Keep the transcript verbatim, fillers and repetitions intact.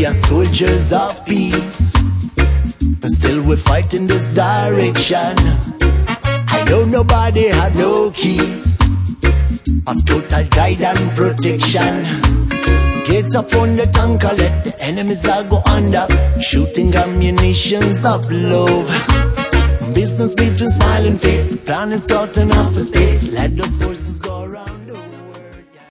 we are soldiers of peace, but still we fight in this direction. I know nobody had no keys of total guide and protection. Get up on the tanker, let the enemies all go under. Shooting ammunitions of love. Business between smiling face. Plan is caught in half a space. Let those forces go.